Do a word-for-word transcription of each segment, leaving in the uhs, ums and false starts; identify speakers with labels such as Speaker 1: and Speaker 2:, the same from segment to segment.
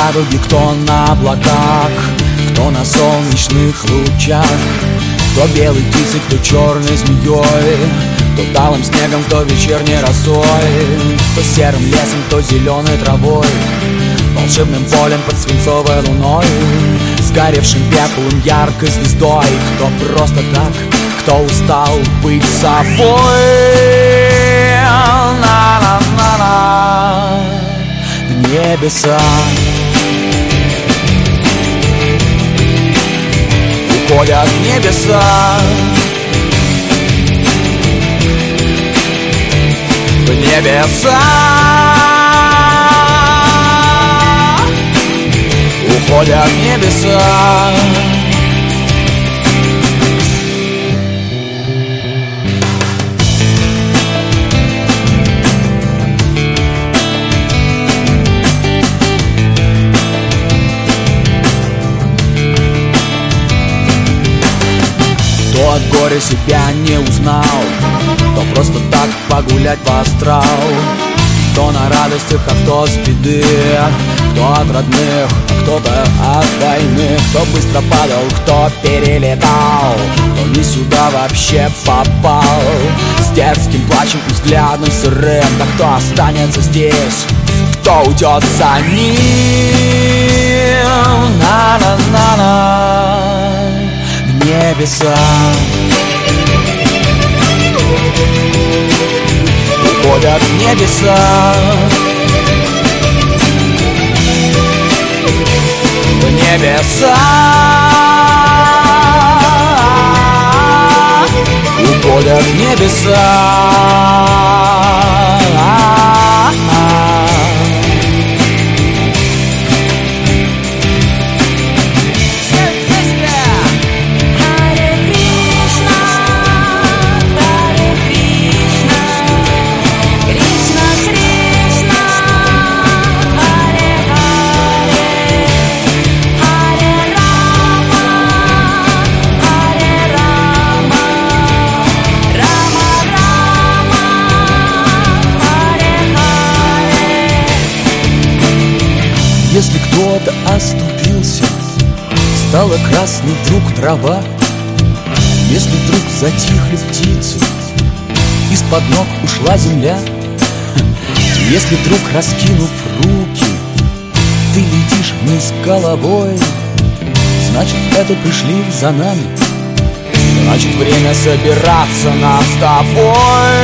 Speaker 1: радуги, кто на облаках, кто на солнечных лучах, кто белой птицей, кто черной змеей, кто талым снегом, кто вечерней росой, кто серым лесом, кто зеленой травой, волшебным полем под свинцовой луной, сгоревшим пеплом, яркой звездой, кто просто так, кто устал быть собой. На-на-на-на. В небеса уходят небеса, в небеса уходят небеса. Кто от горя себя не узнал, кто просто так погулять по астрал, кто на радостях, а кто с беды, кто от родных, а кто-то от войны, кто быстро падал, кто перелетал, кто не сюда вообще попал, с детским плачем и взглядом сырым, да кто останется здесь, кто уйдет за ним. На-на-на-на. В небеса уходят в небеса, в небеса уходят в небеса. Если кто-то оступился, стала красной вдруг трава, если вдруг затихли птицы, из-под ног ушла земля, если вдруг, раскинув руки, ты летишь вниз головой, значит, это пришли за нами, значит, время собираться нам с тобой.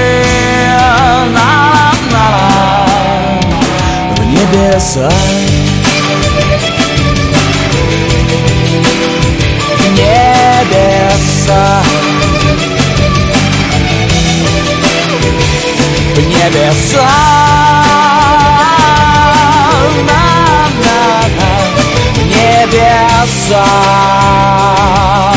Speaker 1: На-на-на. В небеса, в небеса, в небеса, на-на-на, в небеса.